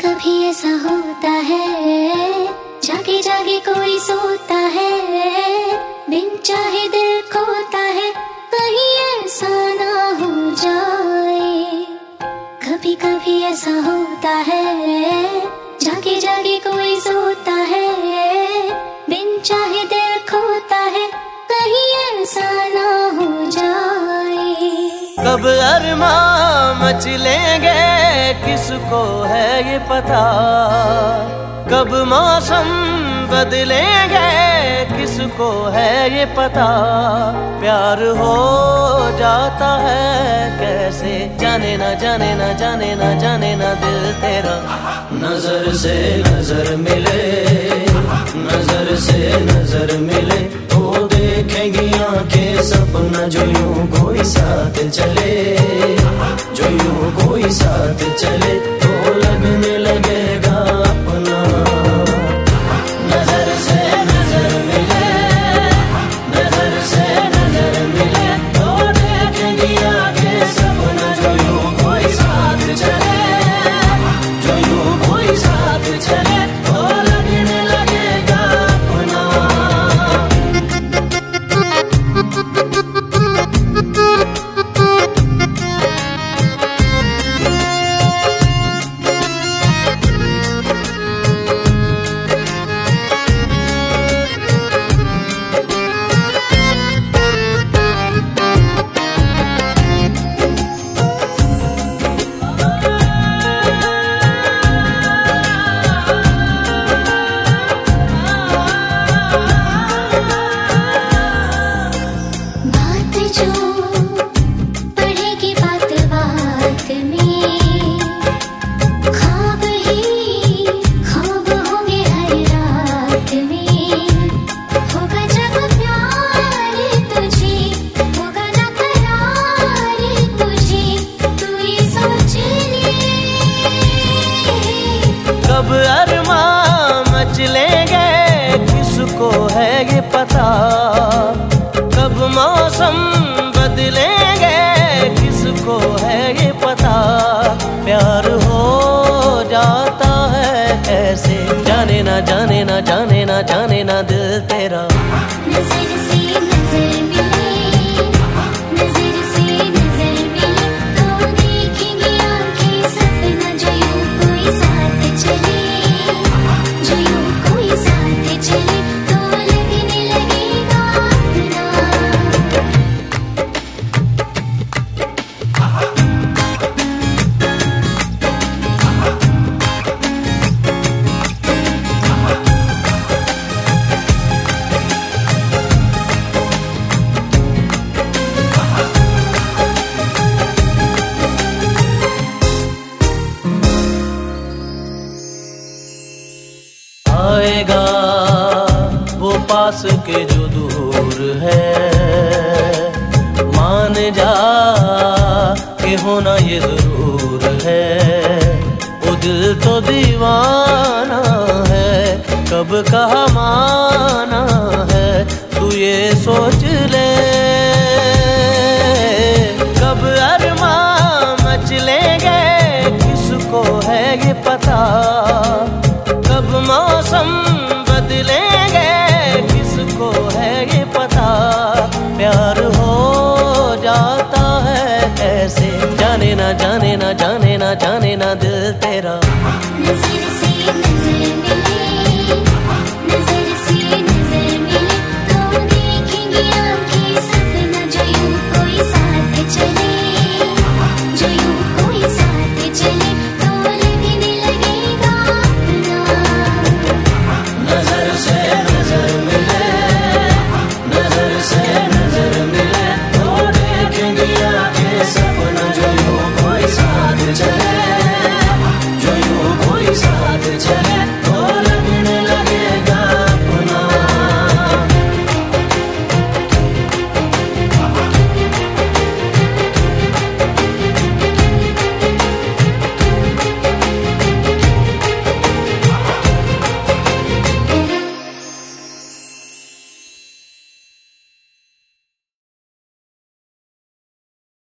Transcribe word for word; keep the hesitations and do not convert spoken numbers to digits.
कभी ऐसा होता है, जागे जागे कोई सोता है, बिन चाहे दिल खोता है, कहीं ऐसा ना हो जाए। कभी कभी ऐसा होता है, जागे जागे कोई सोता है, बिन चाहे दिल खोता है, कहीं ऐसा ना हो जाए। कब अरमां मचलेंगे किसको है ये पता, कब मौसम बदलेंगे किसको है ये पता। प्यार हो जाता है कैसे, जाने ना जाने ना जाने ना जाने ना दिल तेरा। नजर से नजर मिले, नजर से नजर मिले, तो देखेंगी आंखें सपना जो यूं कोई साथ चले, जो यूं कोई साथ चले, तो लगने लगेगा अपना। नजर से नजर मिले, नजर से नजर मिले, तो देखेंगी आंखें सपना जो यूं कोई साथ चले, जो यूं कोई साथ चले, तो लगने लगेगा अपना। कब अरमां मचलेंगे किसको है ये पता, कब मौसम बदलेंगे किसको है ये पता। प्यार हो जाता है ऐसे, जाने ना जाने ना जाने ना जाने ना दिल तेरा। नजर से नजर मिले, नजर से नजर मिले, तो देखेंगे आंखें सपना जो यूं कोई साथ चले, जो यूं कोई साथ चले, तो लगने लगेगा अपना। आएगा वो पास के जो दूर है, मान जा कि होना ये जरूर है। वो दिल तो दीवाना है, कब कहा माना है, तू ये सोच ले। कब अरमां मचलेंगे किसको है ये पता, कब मौसम बदलेंगे किसको है ये पता। प्यार हो जाता है ऐसे, जाने ना जाने ना जाने ना जाने ना दिल तेरा।